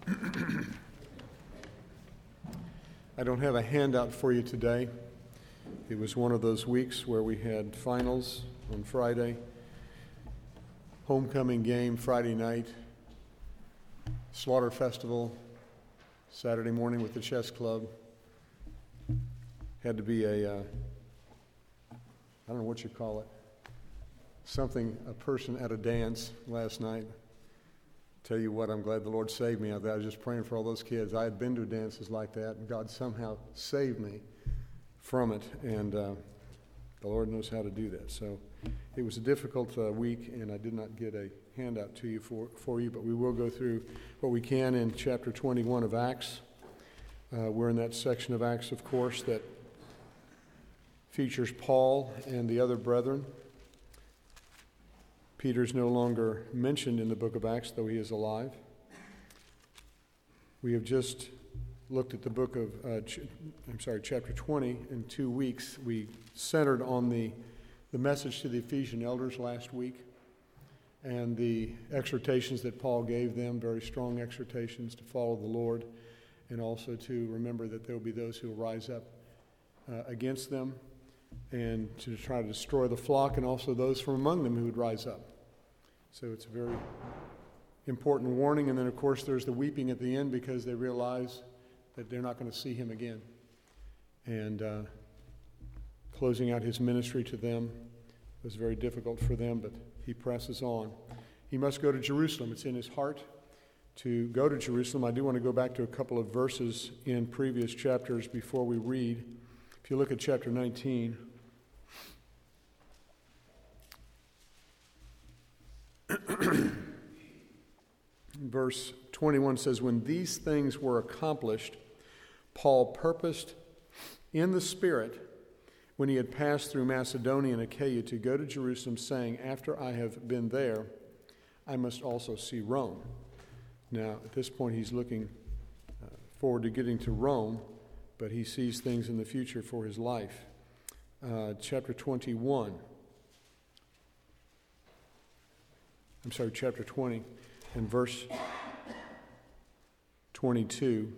I don't have a handout for you today. It was one of those weeks where we had finals on Friday, homecoming game Friday night, Slaughter Festival Saturday morning with the chess club. Had to be I don't know what you call it, a person at a dance last night. Tell you what, I'm glad the Lord saved me out there. I was just praying for all those kids. I had been to dances like that, and God somehow saved me from it, and the Lord knows how to do that. So it was a difficult week, and I did not get a handout to you for you, but we will go through what we can in chapter 21 of Acts. We're in that section of Acts, of course, that features Paul and the other brethren. Peter's no longer mentioned in the book of Acts, though he is alive. We have just looked at the book of, chapter 20 in 2 weeks. We centered on the message to the Ephesian elders last week and the exhortations that Paul gave them, very strong exhortations to follow the Lord and also to remember that there will be those who will rise up against them and to try to destroy the flock, and also those from among them who would rise up. So it's a very important warning. And then, of course, there's the weeping at the end because they realize that they're not going to see him again. And closing out his ministry to them was very difficult for them, but he presses on. He must go to Jerusalem. It's in his heart to go to Jerusalem. I do want to go back to a couple of verses in previous chapters before we read. If you look at chapter 19, verse 21 says, "When these things were accomplished, Paul purposed in the Spirit, when he had passed through Macedonia and Achaia, to go to Jerusalem, saying, 'After I have been there, I must also see Rome.'" Now, at this point, he's looking forward to getting to Rome, but he sees things in the future for his life. Chapter 20 and verse 22.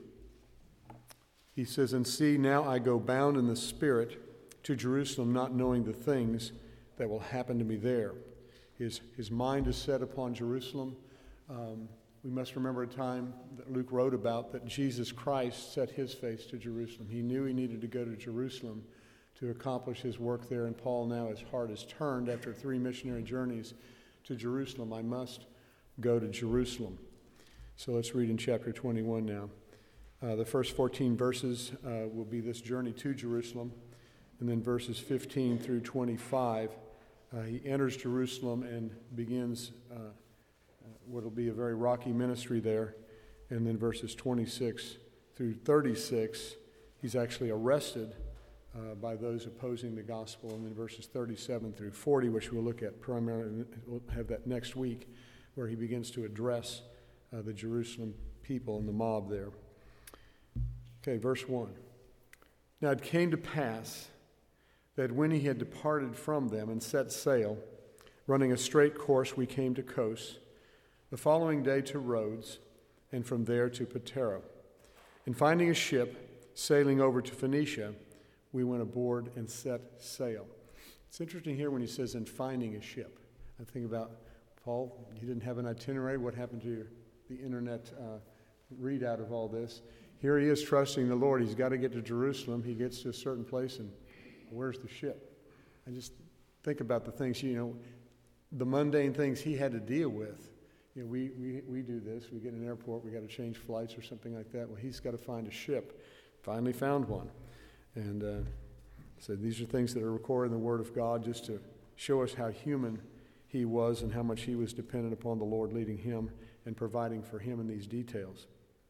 He says, "And see, now I go bound in the Spirit to Jerusalem, not knowing the things that will happen to me there." His mind is set upon Jerusalem. We must remember a time that Luke wrote about that Jesus Christ set his face to Jerusalem. He knew he needed to go to Jerusalem to accomplish his work there. And Paul now, his heart is turned after 3 missionary journeys to Jerusalem. I must go to Jerusalem. So let's read in chapter 21 now. The first 14 verses will be this journey to Jerusalem. And then verses 15 through 25, he enters Jerusalem and begins what will be a very rocky ministry there. And then verses 26 through 36, he's actually arrested by those opposing the gospel. And then verses 37 through 40, which we'll look at primarily, we'll have that next week, where he begins to address the Jerusalem people and the mob there. Okay, verse 1. "Now it came to pass that when he had departed from them and set sail, running a straight course, we came to Kos, the following day to Rhodes, and from there to Patara. And finding a ship sailing over to Phoenicia, we went aboard and set sail." It's interesting here when he says, "and finding a ship." I think about Paul. He didn't have an itinerary. What happened to the internet readout of all this? Here he is trusting the Lord. He's got to get to Jerusalem. He gets to a certain place, and where's the ship? I just think about the things, the mundane things he had to deal with. We do this. We get in an airport. We got to change flights or something like that. Well, he's got to find a ship. Finally found one. And so these are things that are recorded in the Word of God just to show us how human he was and how much he was dependent upon the Lord leading him and providing for him in these details.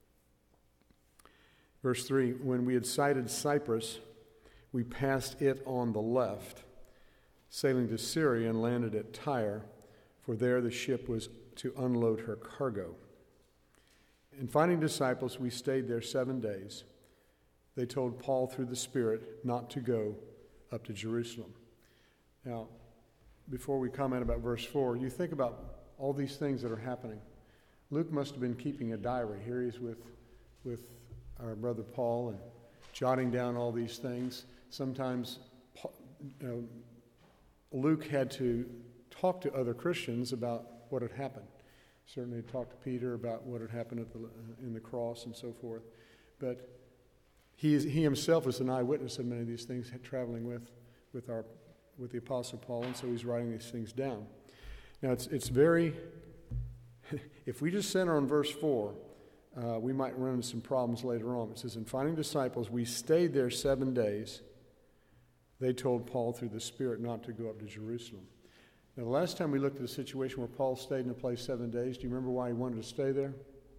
Verse 3, "When we had sighted Cyprus, we passed it on the left, sailing to Syria, and landed at Tyre, for there the ship was to unload her cargo. And finding disciples, we stayed there 7 days. They told Paul through the Spirit not to go up to Jerusalem." Now, before we comment about verse 4, you think about all these things that are happening. Luke must have been keeping a diary. Here he's with our brother Paul and jotting down all these things. Sometimes Luke had to talk to other Christians about what had happened. Certainly talked to Peter about what had happened in the cross and so forth. But he himself was an eyewitness of many of these things, traveling with the Apostle Paul, and so he's writing these things down. Now it's very, if we just center on verse 4, we might run into some problems later on. It says, in finding disciples, we stayed there 7 days. They told Paul through the Spirit not to go up to Jerusalem. Now, the last time we looked at a situation where Paul stayed in a place 7 days, do you remember why he wanted to stay there?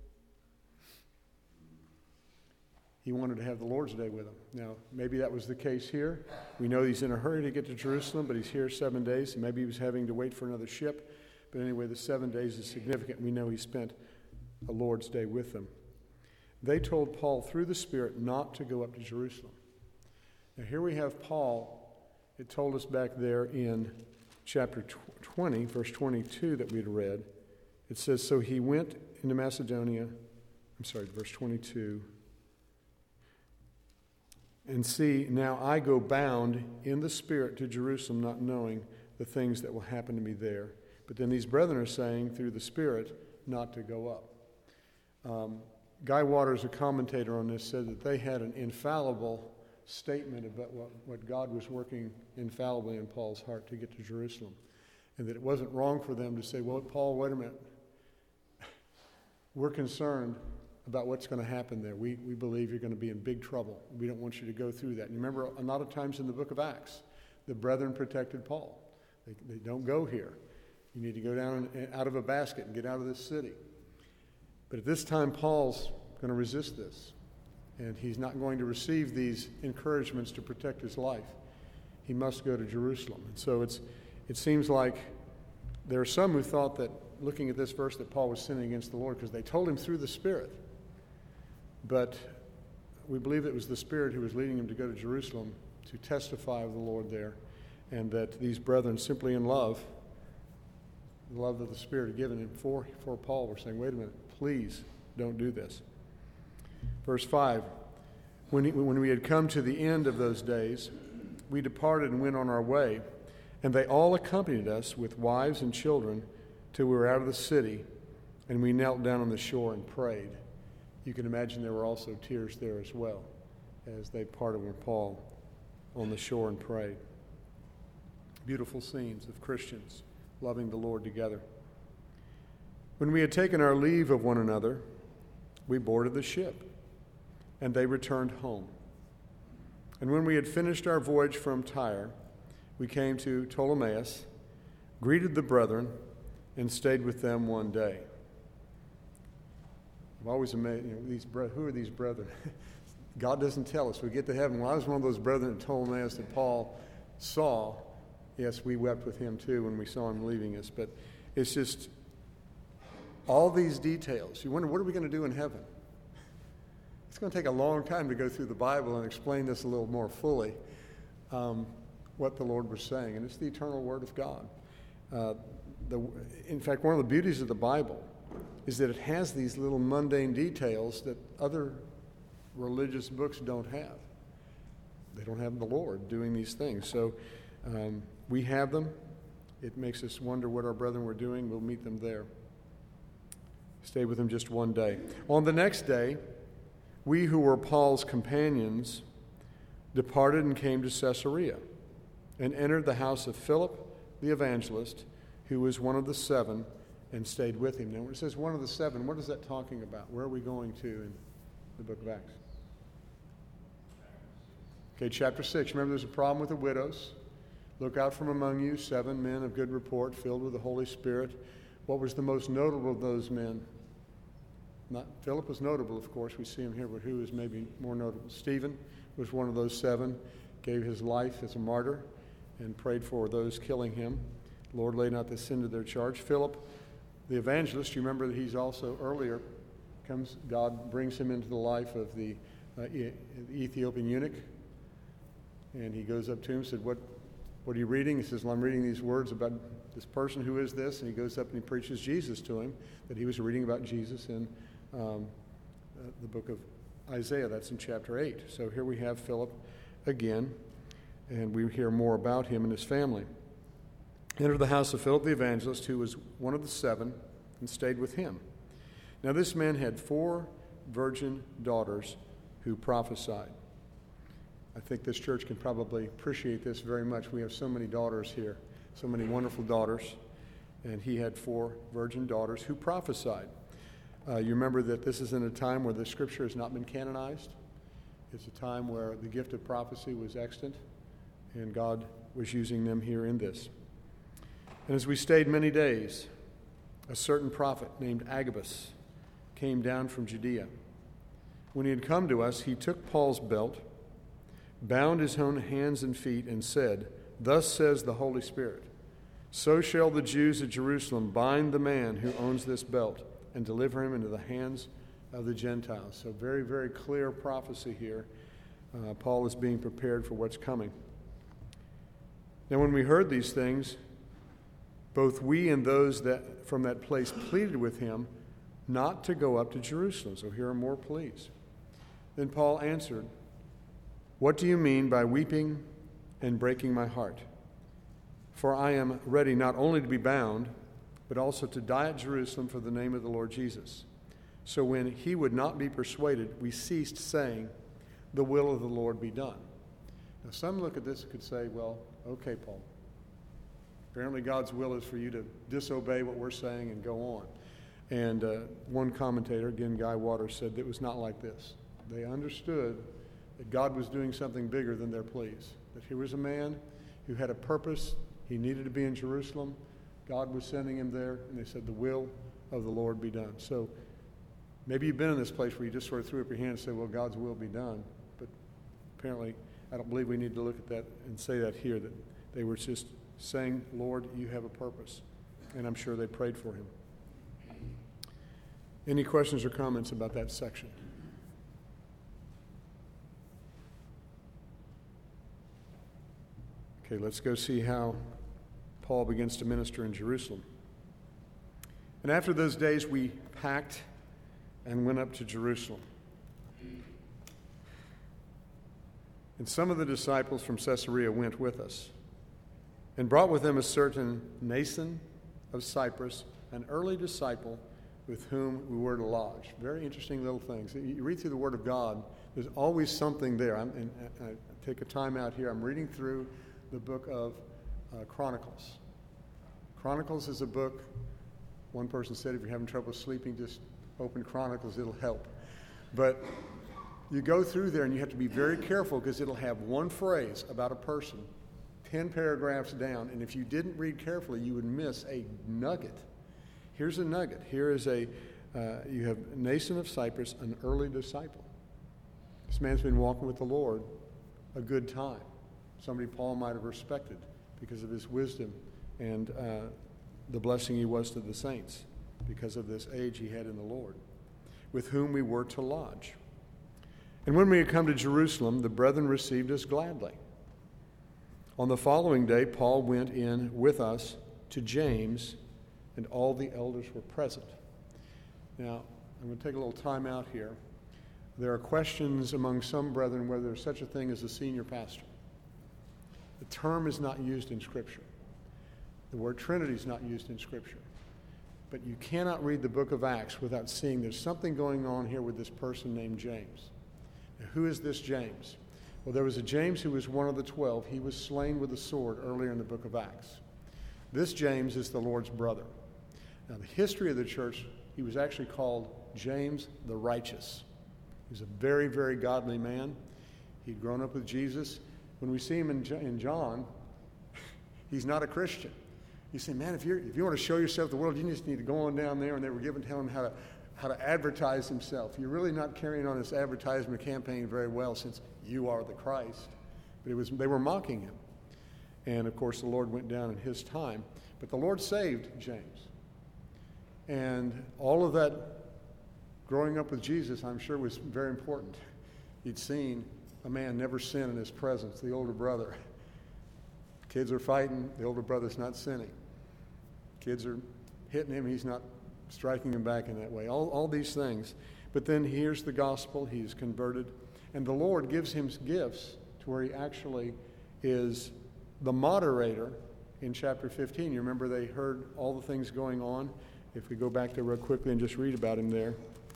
He wanted to have the Lord's Day with him. Now, maybe that was the case here. We know he's in a hurry to get to Jerusalem, but he's here 7 days, and maybe he was having to wait for another ship. But anyway, the 7 days is significant. We know he spent a Lord's Day with them. They told Paul through the Spirit not to go up to Jerusalem. Now, here we have Paul. It told us back there in chapter 20, verse 22 that we'd read. It says, so he went into Macedonia. Verse 22. And see, now I go bound in the Spirit to Jerusalem, not knowing the things that will happen to me there. But then these brethren are saying through the Spirit not to go up. Guy Waters, a commentator on this, said that they had an infallible statement about what God was working infallibly in Paul's heart to get to Jerusalem. And that it wasn't wrong for them to say, well, Paul, wait a minute. We're concerned about what's going to happen there. We believe you're going to be in big trouble. We don't want you to go through that. And you remember a lot of times in the book of Acts, the brethren protected Paul. They don't go here. You need to go down out of a basket and get out of this city. But at this time, Paul's going to resist this. And he's not going to receive these encouragements to protect his life. He must go to Jerusalem. And so it seems like there are some who thought that, looking at this verse, that Paul was sinning against the Lord because they told him through the Spirit. But we believe it was the Spirit who was leading him to go to Jerusalem to testify of the Lord there, and that these brethren, simply in love, the love that the Spirit had given him for Paul, were saying, wait a minute, please don't do this. Verse 5, when we had come to the end of those days, we departed and went on our way, and they all accompanied us with wives and children till we were out of the city, and we knelt down on the shore and prayed. You can imagine there were also tears there as well as they parted with Paul on the shore and prayed. Beautiful scenes of Christians loving the Lord together. When we had taken our leave of one another, we boarded the ship, and they returned home. And when we had finished our voyage from Tyre, we came to Ptolemais, greeted the brethren, and stayed with them one day. I'm always amazed, who are these brethren? God doesn't tell us. We get to heaven. Well, I was one of those brethren at Ptolemais that Paul saw. Yes, we wept with him too when we saw him leaving us. But it's just all these details. You wonder, what are we going to do in heaven? It's going to take a long time to go through the Bible and explain this a little more fully, what the Lord was saying. And it's the eternal Word of God. In fact, one of the beauties of the Bible is that it has these little mundane details that other religious books don't have. They don't have the Lord doing these things. So we have them. It makes us wonder what our brethren were doing. We'll meet them there. Stay with them just one day. On the next day, we who were Paul's companions departed and came to Caesarea and entered the house of Philip the evangelist, who was one of the 7, and stayed with him. Now, when it says one of the 7, what is that talking about? Where are we going to in the book of Acts? Okay, chapter 6. Remember, there's a problem with the widows. Look out from among you 7 men of good report, filled with the Holy Spirit. What was the most notable of those men? Not Philip was notable, of course. We see him here, but who is maybe more notable? Stephen was one of those 7, gave his life as a martyr and prayed for those killing him. The Lord laid not this sin to their charge. Philip, the evangelist, you remember that he's also earlier God brings him into the life of the Ethiopian eunuch, and he goes up to him and said, what are you reading? He says, well, I'm reading these words about this person who is this, and he goes up and he preaches Jesus to him, that he was reading about Jesus in the book of Isaiah. That's in chapter 8. So here we have Philip again, and we hear more about him and his family. Entered the house of Philip the evangelist, who was one of the 7, and stayed with him. Now this man had 4 virgin daughters who prophesied. I think this church can probably appreciate this very much. We have so many daughters here, so many wonderful daughters, and he had 4 virgin daughters who prophesied. You remember that this is in a time where the scripture has not been canonized. It's a time where the gift of prophecy was extant, and God was using them here in this. And as we stayed many days, a certain prophet named Agabus came down from Judea. When he had come to us, he took Paul's belt, bound his own hands and feet, and said, "Thus says the Holy Spirit, so shall the Jews at Jerusalem bind the man who owns this belt and deliver him into the hands of the Gentiles." So very, very clear prophecy here. Paul is being prepared for what's coming. Now when we heard these things, both we and those that from that place pleaded with him not to go up to Jerusalem. So here are more pleas. Then Paul answered, "What do you mean by weeping and breaking my heart? For I am ready not only to be bound, but also to die at Jerusalem for the name of the Lord Jesus." So when he would not be persuaded, we ceased, saying, "The will of the Lord be done." Now some look at this and could say, well, okay, Paul, apparently God's will is for you to disobey what we're saying and go on. And one commentator, again, Guy Waters, said it was not like this. They understood that God was doing something bigger than their pleas. That here was a man who had a purpose. He needed to be in Jerusalem. God was sending him there, and they said, "The will of the Lord be done." So maybe you've been in this place where you just sort of threw up your hand and said, well, God's will be done. But apparently, I don't believe we need to look at that and say that here, that they were just saying, "Lord, you have a purpose." And I'm sure they prayed for him. Any questions or comments about that section? Okay, let's go see how Paul begins to minister in Jerusalem. "And after those days we packed and went up to Jerusalem. And some of the disciples from Caesarea went with us, and brought with them a certain Mnason of Cyprus, an early disciple with whom we were to lodge." Very interesting little things. You read through the Word of God, there's always something there. I take a time out here. I'm reading through the book of Chronicles. Chronicles is a book, one person said, if you're having trouble sleeping, just open Chronicles, it'll help. But you go through there and you have to be very careful, because it'll have one phrase about a person 10 paragraphs down, and if you didn't read carefully, you would miss a nugget. Here's a nugget. Here is you have Mnason of Cyprus, an early disciple. This man's been walking with the Lord a good time. Somebody Paul might have respected because of his wisdom and the blessing he was to the saints because of this age he had in the Lord, with whom we were to lodge. And when we had come to Jerusalem, the brethren received us gladly. On the following day, Paul went in with us to James, and all the elders were present. Now, I'm going to take a little time out here. There are questions among some brethren whether there's such a thing as a senior pastor. The term is not used in Scripture. The word Trinity is not used in Scripture. But you cannot read the book of Acts without seeing there's something going on here with this person named James. Now, who is this James? Well, there was a James who was one of the 12. He was slain with a sword earlier in the book of Acts. This James is the Lord's brother. Now, the history of the church, he was actually called James the Righteous. He was a very, very godly man. He'd grown up with Jesus. When we see him in John, he's not a Christian. You say, man, if you want to show yourself to the world, you just need to go on down there, and they were telling him how to advertise himself. You're really not carrying on this advertisement campaign very well, since you are the Christ. But they were mocking him. And of course the Lord went down in his time. But the Lord saved James. And all of that growing up with Jesus, I'm sure, was very important. He'd seen a man never sin in his presence, the older brother. Kids are fighting, the older brother's not sinning. Kids are hitting him. He's not striking them back in that way. All these things. But then he hears the gospel. He's converted. And the Lord gives him gifts to where he actually is the moderator in chapter 15. You remember they heard all the things going on? If we go back there real quickly and just read about him there.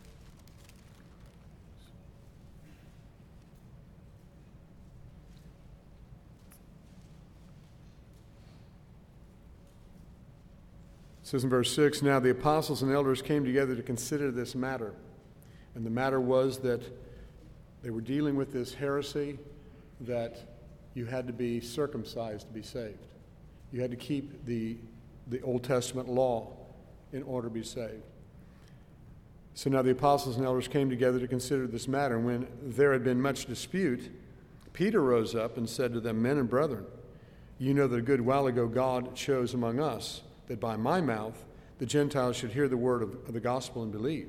It says in verse 6, "Now the apostles and elders came together to consider this matter. And the matter was that they were dealing with this heresy that you had to be circumcised to be saved. You had to keep the Old Testament law in order to be saved. So now the apostles and elders came together to consider this matter. And when there had been much dispute, Peter rose up and said to them, 'Men and brethren, you know that a good while ago God chose among us that by my mouth the Gentiles should hear the word of the gospel and believe.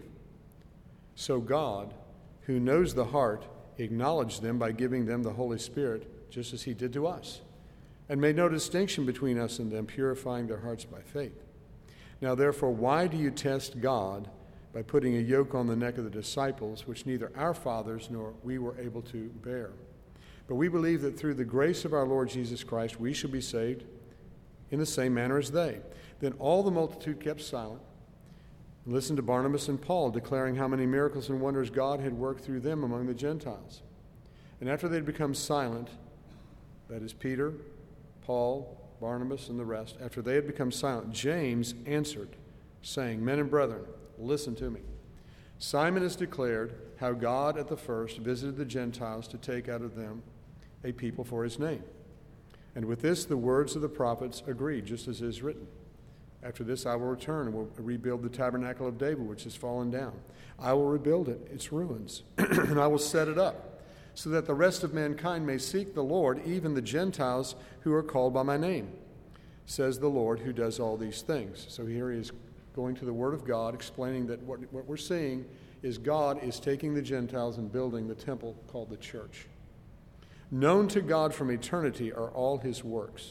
So God, who knows the heart, acknowledged them by giving them the Holy Spirit, just as he did to us, and made no distinction between us and them, purifying their hearts by faith. Now therefore, why do you test God by putting a yoke on the neck of the disciples, which neither our fathers nor we were able to bear? But we believe that through the grace of our Lord Jesus Christ we shall be saved in the same manner as they.' Then all the multitude kept silent and listened to Barnabas and Paul, declaring how many miracles and wonders God had worked through them among the Gentiles. And after they had become silent, that is Peter, Paul, Barnabas, and the rest, after they had become silent, James answered, saying, 'Men and brethren, listen to me. Simon has declared how God at the first visited the Gentiles to take out of them a people for his name. And with this the words of the prophets agree, just as is written. After this I will return and will rebuild the tabernacle of David, which has fallen down. I will rebuild it, its ruins, and I will set it up, so that the rest of mankind may seek the Lord, even the Gentiles who are called by my name, says the Lord who does all these things.'" So here he is going to the Word of God, explaining that what we're seeing is God is taking the Gentiles and building the temple called the church. "Known to God from eternity are all his works.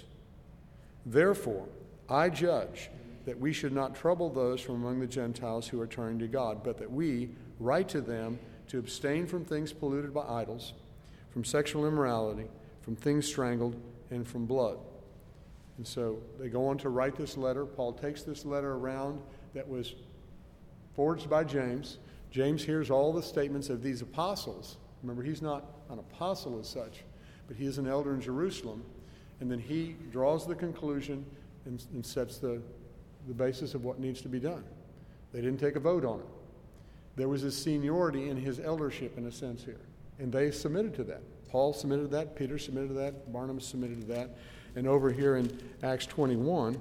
Therefore, I judge that we should not trouble those from among the Gentiles who are turning to God, but that we write to them to abstain from things polluted by idols, from sexual immorality, from things strangled, and from blood." And so they go on to write this letter. Paul takes this letter around that was forged by James. James hears all the statements of these apostles. Remember, he's not an apostle as such, but he is an elder in Jerusalem. And then he draws the conclusion and sets the basis of what needs to be done. They didn't take a vote on it. There was a seniority in his eldership, in a sense, here. And they submitted to that. Paul submitted to that. Peter submitted to that. Barnabas submitted to that. And over here in Acts 21,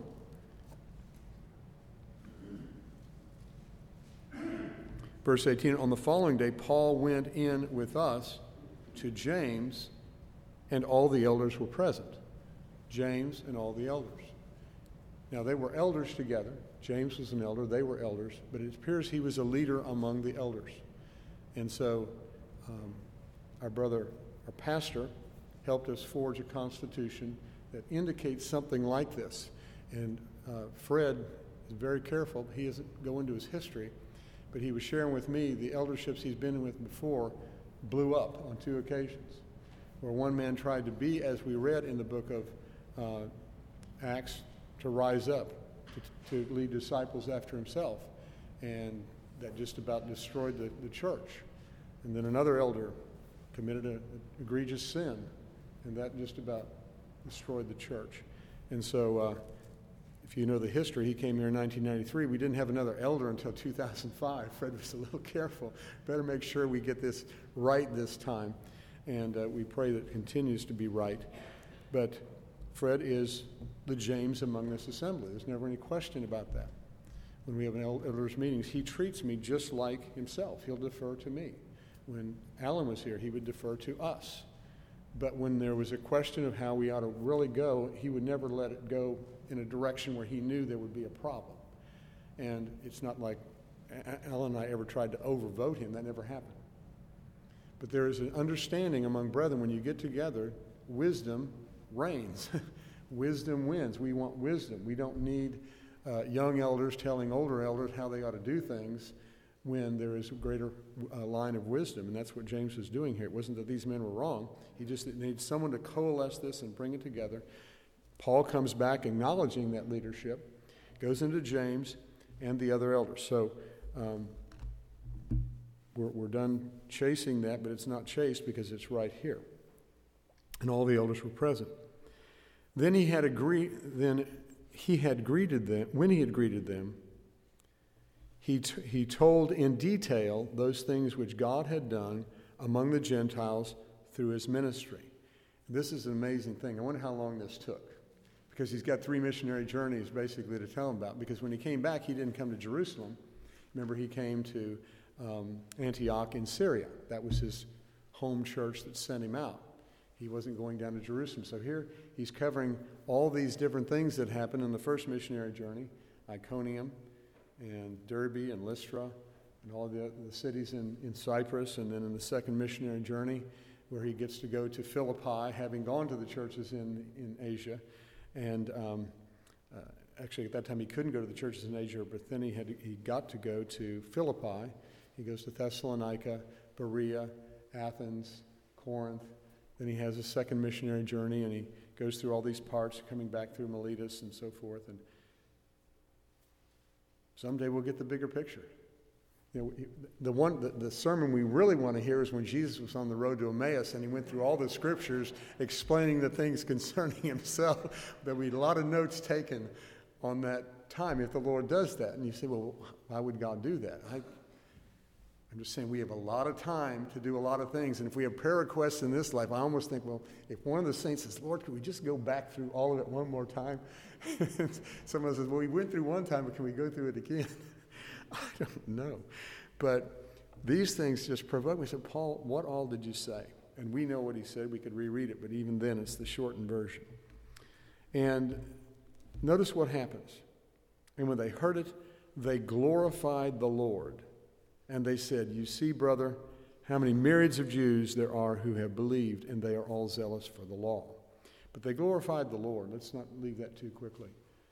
verse 18, "On the following day, Paul went in with us to James, and all the elders were present." James and all the elders. Now, they were elders together. James was an elder. They were elders. But it appears he was a leader among the elders. And so our pastor, helped us forge a constitution that indicates something like this. And Fred is very careful. He doesn't go into his history. But he was sharing with me the elderships he's been with before blew up on 2 occasions, where one man tried to be, as we read in the book of Acts, to rise up, to lead disciples after himself. And that just about destroyed the church. And then another elder committed an egregious sin, and that just about destroyed the church. And so if you know the history, he came here in 1993. We didn't have another elder until 2005. Fred was a little careful. Better make sure we get this right this time. And we pray that it continues to be right. But Fred is the James among this assembly. There's never any question about that. When we have an elders meetings, he treats me just like himself. He'll defer to me. When Alan was here, he would defer to us. But when there was a question of how we ought to really go, he would never let it go in a direction where he knew there would be a problem. And it's not like Alan and I ever tried to overvote him. That never happened. But there is an understanding among brethren, when you get together, wisdom reigns. Wisdom wins. We want wisdom. We don't need young elders telling older elders how they ought to do things when there is a greater line of wisdom. And that's what James was doing here. It wasn't that these men were wrong. He just needed someone to coalesce this and bring it together. Paul comes back acknowledging that leadership, goes into James and the other elders. So we're done chasing that, but it's not chased because it's right here. And all the elders were present. Then he had greeted them. When he had greeted them, he told in detail those things which God had done among the Gentiles through his ministry. This is an amazing thing. I wonder how long this took, because he's got 3 missionary journeys basically to tell them about. Because when he came back, he didn't come to Jerusalem. Remember, he came to Antioch in Syria. That was his home church that sent him out. He wasn't going down to Jerusalem. So here he's covering all these different things that happened in the first missionary journey, Iconium and Derbe and Lystra and all the cities in Cyprus, and then in the second missionary journey where he gets to go to Philippi, having gone to the churches in Asia. And actually at that time he couldn't go to the churches in Asia, but then he got to go to Philippi. He goes to Thessalonica, Berea, Athens, Corinth. Then he has a second missionary journey, and he goes through all these parts, coming back through Miletus and so forth. And someday we'll get the bigger picture. You know, the sermon we really want to hear is when Jesus was on the road to Emmaus, and he went through all the scriptures explaining the things concerning himself. There'll be a lot of notes taken on that time if the Lord does that. And you say, well, why would God do that? I'm just saying we have a lot of time to do a lot of things. And if we have prayer requests in this life, I almost think, well, if one of the saints says, Lord, could we just go back through all of it one more time? Someone says, well, we went through one time, but can we go through it again? I don't know. But these things just provoke me. So, Paul, what all did you say? And we know what he said. We could reread it, but even then it's the shortened version. And notice what happens. And when they heard it, they glorified the Lord. And they said, you see, brother, how many myriads of Jews there are who have believed, and they are all zealous for the law. But they glorified the Lord. Let's not leave that too quickly.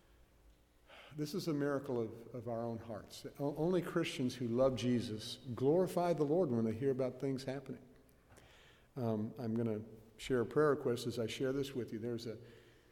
This is a miracle of our own hearts. Only Christians who love Jesus glorify the Lord when they hear about things happening. I'm going to share a prayer request as I share this with you. There's a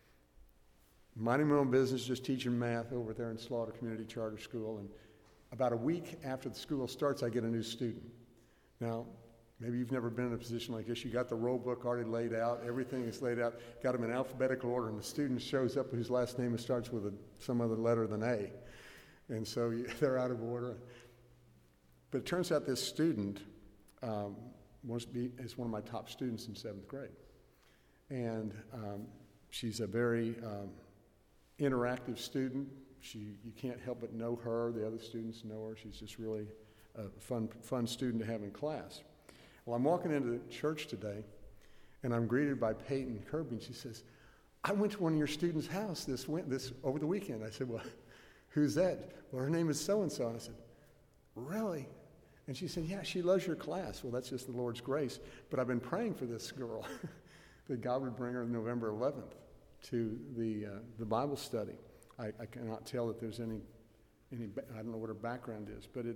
minding my own business, just teaching math over there in Slaughter Community Charter School, and about a week after the school starts, I get a new student. Now, maybe you've never been in a position like this. You got the roll book already laid out. Everything is laid out. Got them in alphabetical order, and the student shows up whose last name starts with some other letter than A. And so they're out of order. But it turns out this student is one of my top students in 7th grade. And she's a very interactive student. You can't help but know her. The other students know her. She's just really a fun student to have in class. Well, I'm walking into the church today, and I'm greeted by Peyton Kirby, and she says, I went to one of your students' house this over the weekend. I said, well, who's that? Well, her name is so-and-so. And I said, really? And she said, yeah, she loves your class. Well, that's just the Lord's grace. But I've been praying for this girl, that God would bring her November 11th to the Bible study. I cannot tell that there's any I don't know what her background is, but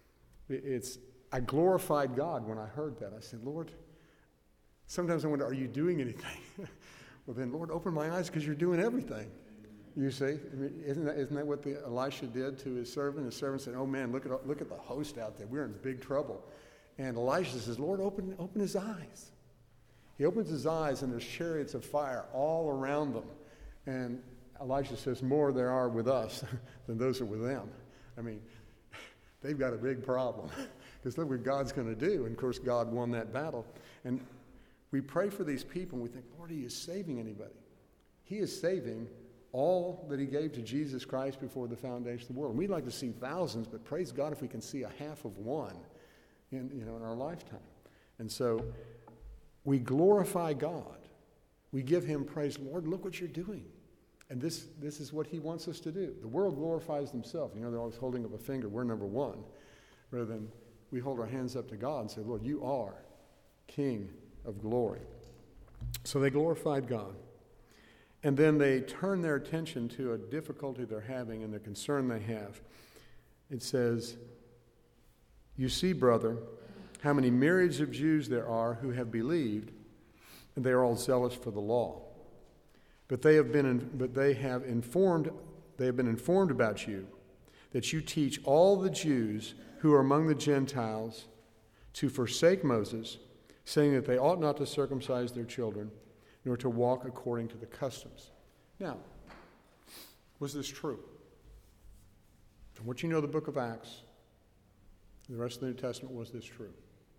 I glorified God when I heard that. I said, Lord, sometimes I wonder, are you doing anything? Well, then, Lord, open my eyes because you're doing everything. You see, I mean, isn't that what Elisha did to his servant? His servant said, oh man, look at the host out there. We're in big trouble. And Elisha says, Lord, open his eyes. He opens his eyes, and there's chariots of fire all around them. And Elisha says, more there are with us than those are with them. I mean, they've got a big problem because look what God's going to do. And, of course, God won that battle. And we pray for these people, and we think, Lord, he is saving anybody. He is saving all that he gave to Jesus Christ before the foundation of the world. And we'd like to see thousands, but praise God if we can see a half of one in our lifetime. And so we glorify God. We give him praise. Lord, look what you're doing. And this is what he wants us to do. The world glorifies themselves. You know, they're always holding up a finger. We're number one. Rather than we hold our hands up to God and say, Lord, you are King of glory. So they glorified God. And then they turn their attention to a difficulty they're having and the concern they have. It says, "You see, brother, how many myriads of Jews there are who have believed, and they are all zealous for the law. But they have been informed about you, that you teach all the Jews who are among the Gentiles to forsake Moses, saying that they ought not to circumcise their children, nor to walk according to the customs." Now, was this true? From what you know the book of Acts, the rest of the New Testament, was this true?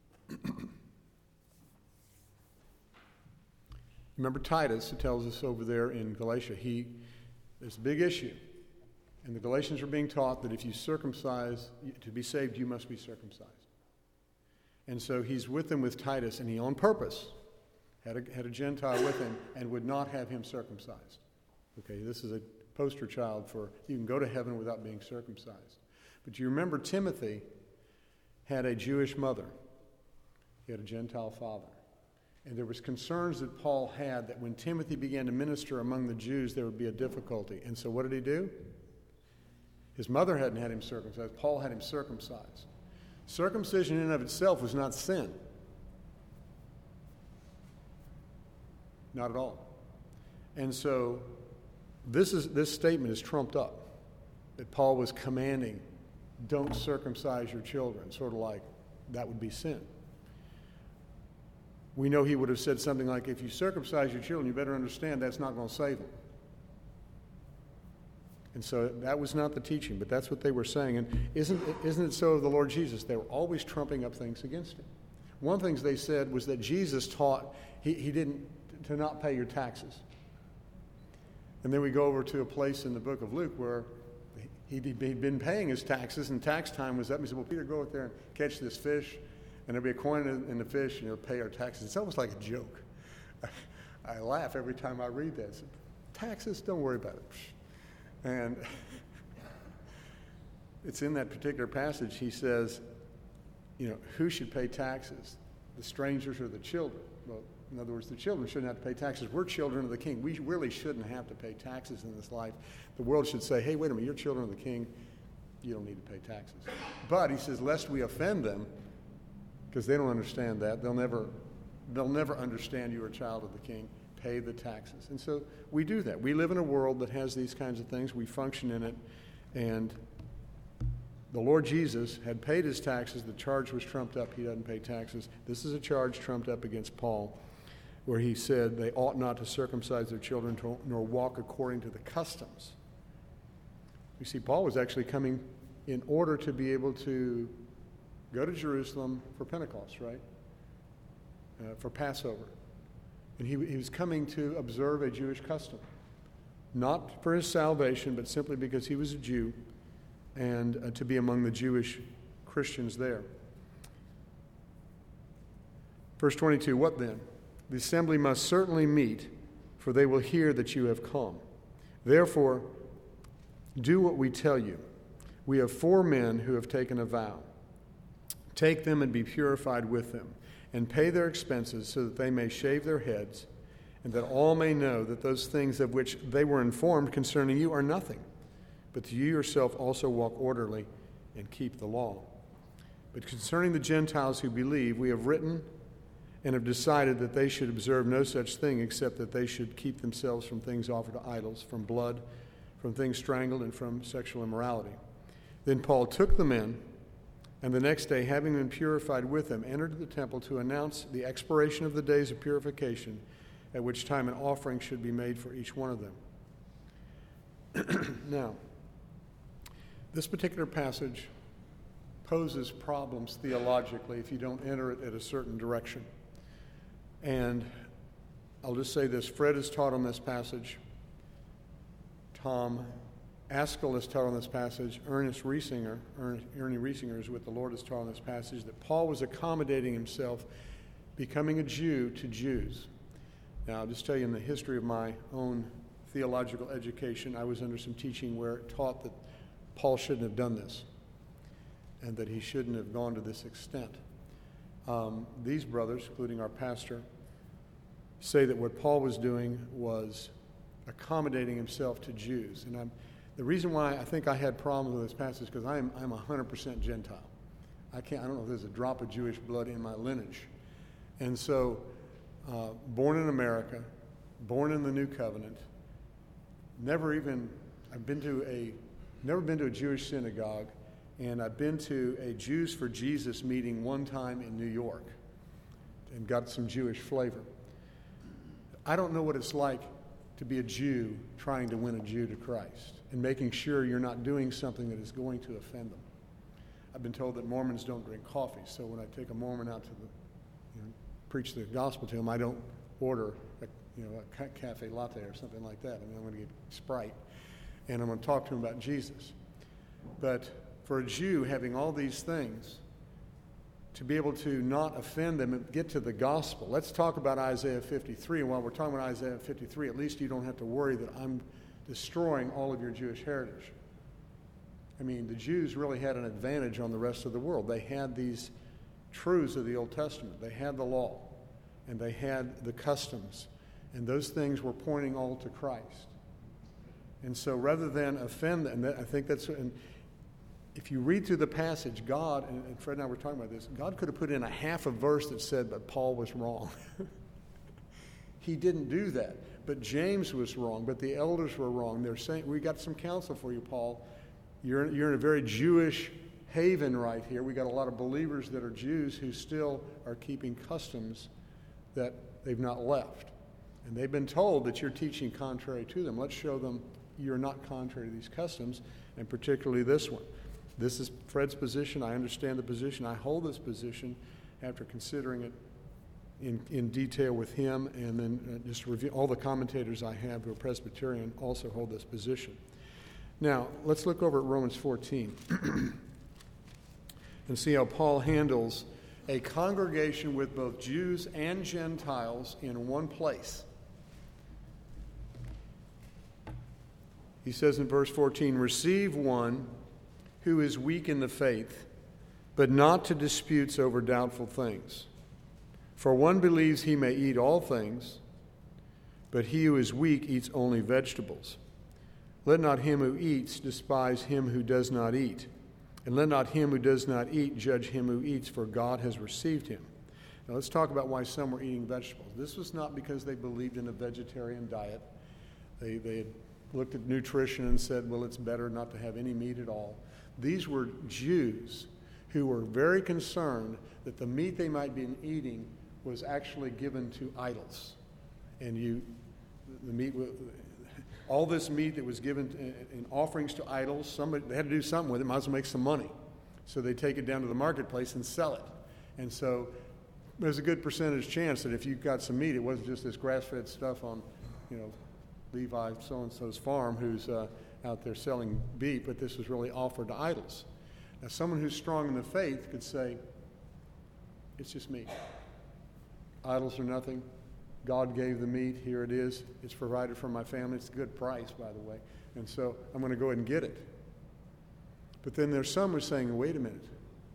Remember Titus, it tells us over there in Galatia, there's a big issue. And the Galatians were being taught that if you circumcise, to be saved, you must be circumcised. And so he's with them with Titus, and he on purpose had a Gentile with him and would not have him circumcised. Okay, this is a poster child for you can go to heaven without being circumcised. But you remember Timothy had a Jewish mother. He had a Gentile father. And there was concerns that Paul had that when Timothy began to minister among the Jews, there would be a difficulty. And so what did he do? His mother hadn't had him circumcised. Paul had him circumcised. Circumcision in and of itself was not sin. Not at all. And so this statement is trumped up, that Paul was commanding, don't circumcise your children, sort of like that would be sin. We know he would have said something like, if you circumcise your children, you better understand that's not going to save them. And so that was not the teaching, but that's what they were saying. And isn't it so of the Lord Jesus? They were always trumping up things against him. One of the things they said was that Jesus taught he didn't to not pay your taxes. And then we go over to a place in the book of Luke where he'd been paying his taxes, and tax time was up. And he said, well, Peter, go out there and catch this fish, and there'll be a coin in the fish, and you'll pay our taxes. It's almost like a joke. I laugh every time I read that. Said, taxes, don't worry about it. And it's in that particular passage, he says, who should pay taxes? The strangers or the children? Well, in other words, the children shouldn't have to pay taxes. We're children of the King. We really shouldn't have to pay taxes in this life. The world should say, hey, wait a minute, you're children of the King. You don't need to pay taxes. But he says, lest we offend them, because they don't understand that. They'll never understand you're a child of the King. Pay the taxes. And so we do that. We live in a world that has these kinds of things. We function in it. And the Lord Jesus had paid his taxes. The charge was trumped up. He doesn't pay taxes. This is a charge trumped up against Paul, where he said they ought not to circumcise their children nor walk according to the customs. You see, Paul was actually coming in order to be able to go to Jerusalem for Pentecost, right? For Passover. And he was coming to observe a Jewish custom. Not for his salvation, but simply because he was a Jew and to be among the Jewish Christians there. Verse 22, what then? The assembly must certainly meet, for they will hear that you have come. Therefore, do what we tell you. We have 4 men who have taken a vow. Take them and be purified with them, and pay their expenses so that they may shave their heads, and that all may know that those things of which they were informed concerning you are nothing, but that you yourself also walk orderly and keep the law. But concerning the Gentiles who believe, we have written and have decided that they should observe no such thing except that they should keep themselves from things offered to idols, from blood, from things strangled, and from sexual immorality. Then Paul took the men, and the next day, having been purified with them, entered the temple to announce the expiration of the days of purification, at which time an offering should be made for each one of them. Now, this particular passage poses problems theologically if you don't enter it at a certain direction. And I'll just say this, Fred has taught on this passage, Tom Askell has taught on this passage, Ernie Riesinger is with the Lord, has taught on this passage, that Paul was accommodating himself, becoming a Jew to Jews. Now, I'll just tell you, in the history of my own theological education, I was under some teaching where it taught that Paul shouldn't have done this, and that he shouldn't have gone to this extent. These brothers, including our pastor, say that what Paul was doing was accommodating himself to Jews. And the reason why I think I had problems with this passage is because I'm 100% Gentile. I don't know if there's a drop of Jewish blood in my lineage. And so, born in America, born in the New Covenant, never been to a Jewish synagogue, and I've been to a Jews for Jesus meeting one time in New York and got some Jewish flavor. I don't know what it's like to be a Jew trying to win a Jew to Christ and making sure you're not doing something that is going to offend them. I've been told that Mormons don't drink coffee, so when I take a Mormon out to preach the gospel to him, I don't order a cafe latte or something like that. I mean, I'm going to get Sprite, and I'm going to talk to him about Jesus. But for a Jew having all these things, to be able to not offend them and get to the gospel. Let's talk about Isaiah 53. And while we're talking about Isaiah 53, at least you don't have to worry that I'm destroying all of your Jewish heritage. I mean, the Jews really had an advantage on the rest of the world. They had these truths of the Old Testament. They had the law, and they had the customs, and those things were pointing all to Christ. And so rather than offend them, I think that's... And if you read through the passage, God, and Fred and I were talking about this, God could have put in a half a verse that said that Paul was wrong. He didn't do that. But James was wrong, but the elders were wrong. They're saying, we got some counsel for you, Paul. You're in a very Jewish haven right here. We got a lot of believers that are Jews who still are keeping customs that they've not left. And they've been told that you're teaching contrary to them. Let's show them you're not contrary to these customs, and particularly this one. This is Fred's position. I understand the position. I hold this position after considering it in detail with him, and then just review. All the commentators I have who are Presbyterian also hold this position. Now, let's look over at Romans 14 and see how Paul handles a congregation with both Jews and Gentiles in one place. He says in verse 14, "Receive one who is weak in the faith, but not to disputes over doubtful things. For one believes he may eat all things, but he who is weak eats only vegetables. Let not him who eats despise him who does not eat, and let not him who does not eat judge him who eats, for God has received him." Now let's talk about why some were eating vegetables. This was not because they believed in a vegetarian diet. They had looked at nutrition and said, well, it's better not to have any meat at all. These were Jews who were very concerned that the meat they might be eating was actually given to idols. And all this meat that was given in offerings to idols, they had to do something with it, might as well make some money. So they take it down to the marketplace and sell it. And so there's a good percentage chance that if you got some meat, it wasn't just this grass-fed stuff on, Levi so-and-so's farm who's out there selling beef, but this was really offered to idols. Now, someone who's strong in the faith could say, it's just meat. Idols are nothing. God gave the meat. Here it is. It's provided for my family. It's a good price, by the way. And so I'm going to go ahead and get it. But then there's some who are saying, wait a minute.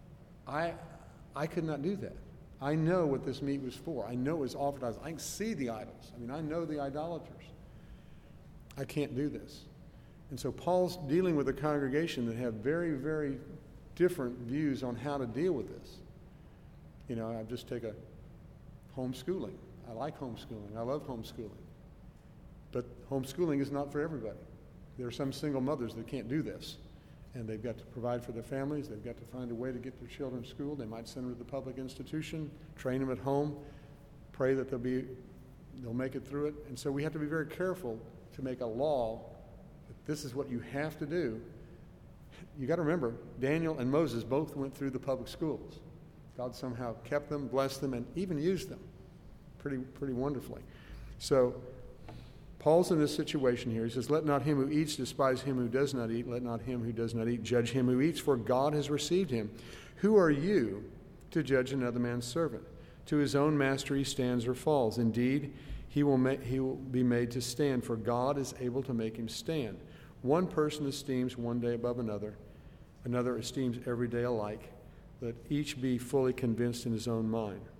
I could not do that. I know what this meat was for. I know it was offered to idols. I can see the idols. I know the idolaters. I can't do this. And so Paul's dealing with a congregation that have very, very different views on how to deal with this. I just take a homeschooling. I like homeschooling. I love homeschooling. But homeschooling is not for everybody. There are some single mothers that can't do this. And they've got to provide for their families. They've got to find a way to get their children to school. They might send them to the public institution, train them at home, pray that they'll make it through it. And so we have to be very careful to make a law that this is what you have to do. You got to remember, Daniel and Moses both went through the public schools. God somehow kept them, blessed them, and even used them pretty wonderfully. So Paul's in this situation here. He says, let not him who eats despise him who does not eat. Let not him who does not eat judge him who eats, for God has received him. Who are you to judge another man's servant? To his own master he stands or falls. Indeed, he will be made to stand, for God is able to make him stand. One person esteems one day above another. Another esteems every day alike. Let each be fully convinced in his own mind.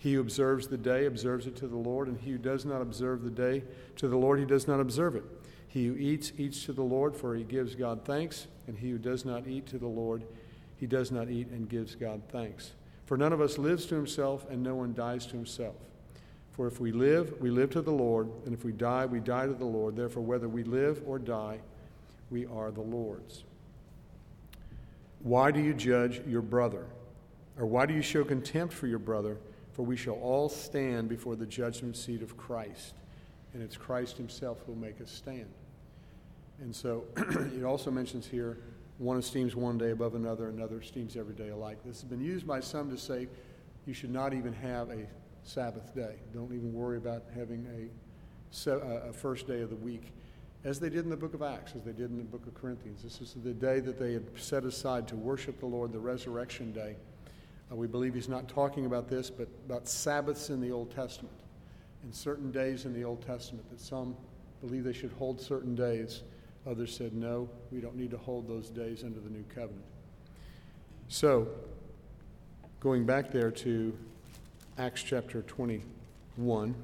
He who observes the day observes it to the Lord, and he who does not observe the day to the Lord, he does not observe it. He who eats, eats to the Lord, for he gives God thanks, and he who does not eat to the Lord, he does not eat and gives God thanks. For none of us lives to himself, and no one dies to himself. For if we live, we live to the Lord, and if we die, we die to the Lord. Therefore, whether we live or die, we are the Lord's. Why do you judge your brother? Or why do you show contempt for your brother? For we shall all stand before the judgment seat of Christ, and it's Christ himself who will make us stand. And so it also mentions here, one esteems one day above another, another esteems every day alike. This has been used by some to say you should not even have a Sabbath day. Don't even worry about having a first day of the week, as they did in the book of Acts, as they did in the book of Corinthians. This is the day that they had set aside to worship the Lord, the resurrection day. We believe he's not talking about this, but about Sabbaths in the Old Testament, and certain days in the Old Testament that some believe they should hold certain days. Others said, no, we don't need to hold those days under the new covenant. So, going back there to Acts chapter 21,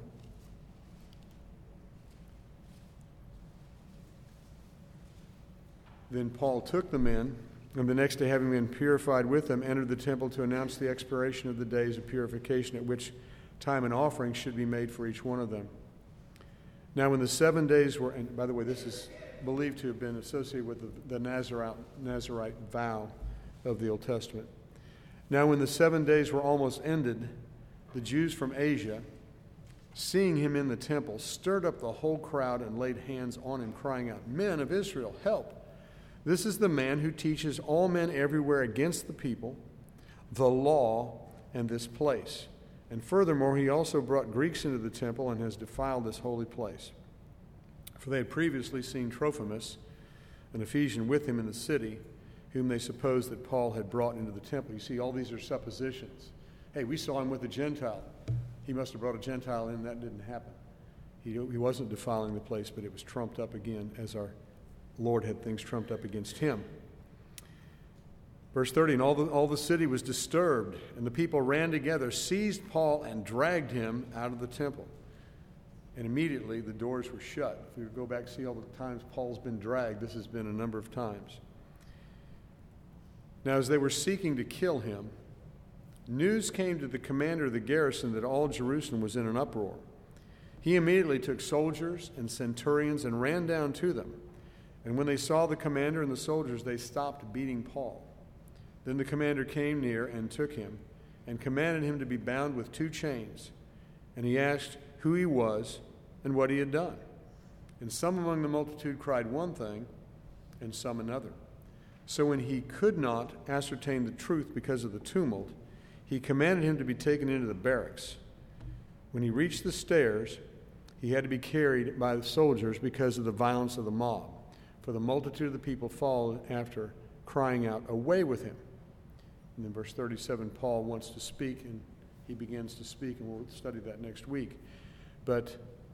then Paul took the men, and the next day, having been purified with them, entered the temple to announce the expiration of the days of purification, at which time an offering should be made for each one of them. Now when the 7 days were, and by the way, this is believed to have been associated with the Nazirite vow of the Old Testament. Now when the 7 days were almost ended, the Jews from Asia, seeing him in the temple, stirred up the whole crowd and laid hands on him, crying out, "Men of Israel, help! This is the man who teaches all men everywhere against the people, the law, and this place. And furthermore, he also brought Greeks into the temple and has defiled this holy place." For they had previously seen Trophimus, an Ephesian, with him in the city, whom they supposed that Paul had brought into the temple. You see, all these are suppositions. Hey, we saw him with a Gentile. He must have brought a Gentile in. That didn't happen. He wasn't defiling the place, but it was trumped up again as our Lord had things trumped up against him. Verse 30, and all the city was disturbed, and the people ran together, seized Paul, and dragged him out of the temple. And immediately the doors were shut. If we go back and see all the times Paul's been dragged, this has been a number of times. Now as they were seeking to kill him, news came to the commander of the garrison that all Jerusalem was in an uproar. He immediately took soldiers and centurions and ran down to them. And when they saw the commander and the soldiers, they stopped beating Paul. Then the commander came near and took him and commanded him to be bound with 2 chains. And he asked who he was and what he had done. And some among the multitude cried one thing and some another. So when he could not ascertain the truth because of the tumult, he commanded him to be taken into the barracks. When he reached the stairs, he had to be carried by the soldiers because of the violence of the mob. For the multitude of the people followed after, crying out, "Away with him!" And then verse 37, Paul wants to speak, and he begins to speak, and we'll study that next week. But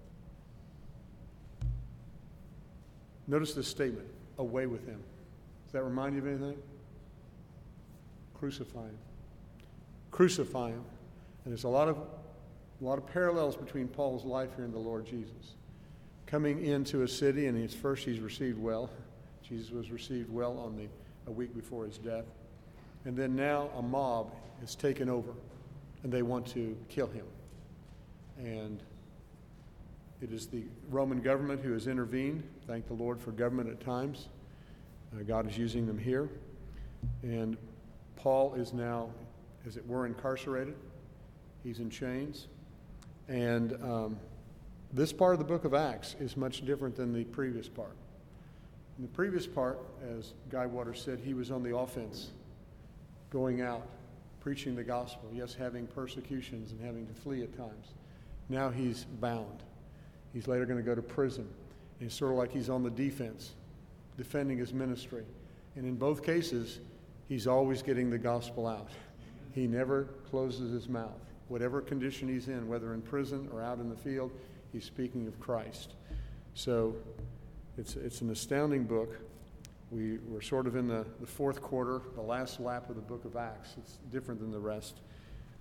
notice this statement, "Away with him." Does that remind you of anything? Crucify him. Crucify him. And there's a lot of parallels between Paul's life here and the Lord Jesus. Coming into a city, and first he's received well. Jesus was received well on a week before his death. And then now a mob has taken over, and they want to kill him. And it is the Roman government who has intervened. Thank the Lord for government at times. God is using them here. And Paul is now, as it were, incarcerated. He's in chains. And this part of the book of Acts is much different than the previous part. In the previous part, as Guy Waters said, he was on the offense, going out, preaching the gospel, yes, having persecutions and having to flee at times. Now he's bound. He's later going to go to prison. And it's sort of like he's on the defense, defending his ministry. And in both cases, he's always getting the gospel out. He never closes his mouth. Whatever condition he's in, whether in prison or out in the field, he's speaking of Christ. So it's an astounding book. We're sort of in the fourth quarter, the last lap of the book of Acts. It's different than the rest.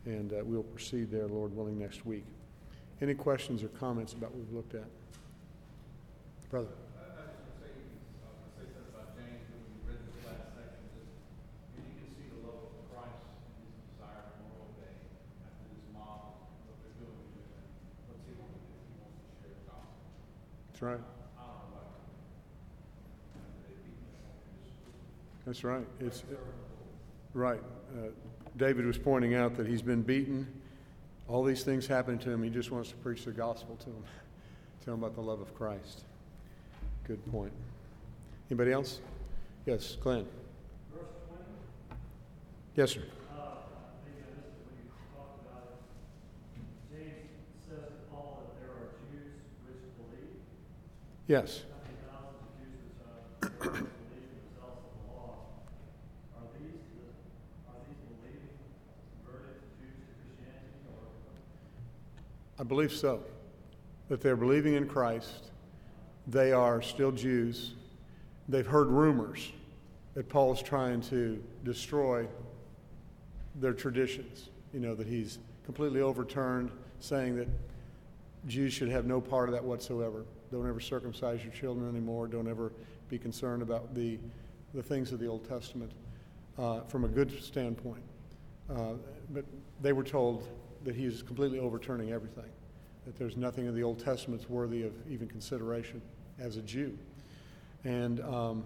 And we'll proceed there, Lord willing, next week. Any questions or comments about what we've looked at? Brother. I was just going to say something about James when we read this last section. That you can see the love of Christ and his desire to more obey after this mob, what they're doing to him. What's he want to do? He wants to share the gospel. That's right. I don't know why they beat him. That's right. It's right. David was pointing out that he's been beaten. All these things happen to him. He just wants to preach the gospel to him. Tell him about the love of Christ. Good point. Anybody else? Yes, Glenn. Verse 20. Yes, sir. I think I missed it when you talked about it. James says to Paul that there are Jews which believe. Yes. How many thousands of Jews which believe in the zealous of the law? Are these believing converted Jews to Christianity, or? I believe so. That they're believing in Christ. They are still Jews. They've heard rumors that Paul's trying to destroy their traditions. You know, that he's completely overturned, saying that Jews should have no part of that whatsoever. Don't ever circumcise your children anymore. Don't ever be concerned about the things of the Old Testament from a good standpoint. But they were told that he's completely overturning everything, that there's nothing in the Old Testament that's worthy of even consideration as a Jew. And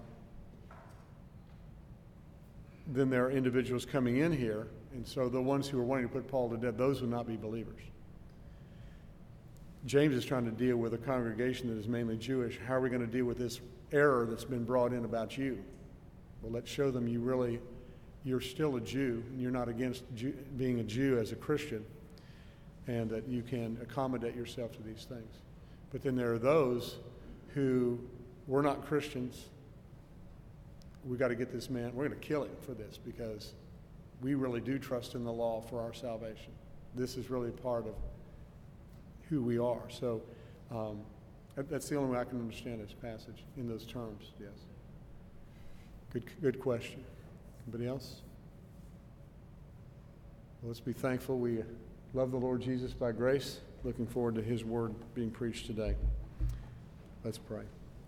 then there are individuals coming in here, and so the ones who are wanting to put Paul to death, those would not be believers. James is trying to deal with a congregation that is mainly Jewish. How are we going to deal with this error that's been brought in about you? Well, let's show them you're still a Jew, and you're not against being a Jew as a Christian, and that you can accommodate yourself to these things. But then there are those who were not Christians. We got to get this man, we're going to kill him for this because we really do trust in the law for our salvation. This is really part of who we are. So that's the only way I can understand this passage in those terms, yes. Good question. Anybody else? Well, let's be thankful. We love the Lord Jesus by grace. Looking forward to his word being preached today. Let's pray.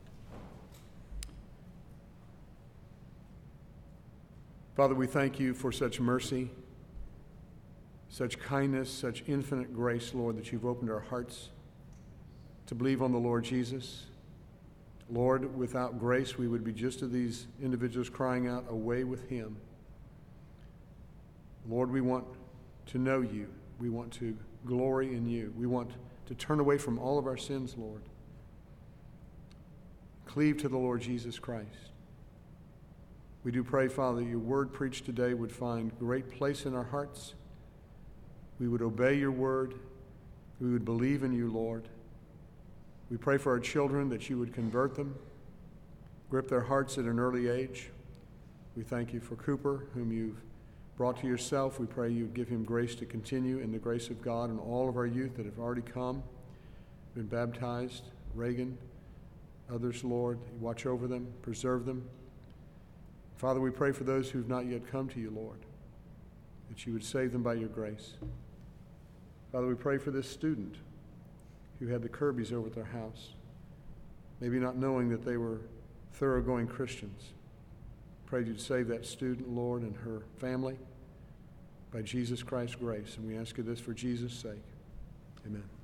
Father, we thank you for such mercy, such kindness, such infinite grace, Lord, that you've opened our hearts to believe on the Lord Jesus. Lord, without grace, we would be just as these individuals crying out, away with him. Lord, we want to know you. We want to glory in you. We want to turn away from all of our sins, Lord. Cleave to the Lord Jesus Christ. We do pray, Father, your word preached today would find great place in our hearts. We would obey your word. We would believe in you, Lord. We pray for our children that you would convert them, grip their hearts at an early age. We thank you for Cooper, whom you've brought to yourself. We pray you would give him grace to continue in the grace of God, and all of our youth that have already come, been baptized, Reagan, others, Lord. Watch over them, preserve them. Father, we pray for those who've not yet come to you, Lord, that you would save them by your grace. Father, we pray for this student who had the Kirbys over at their house, maybe not knowing that they were thoroughgoing Christians. Pray you'd save that student, Lord, and her family by Jesus Christ's grace. And we ask you this for Jesus' sake. Amen.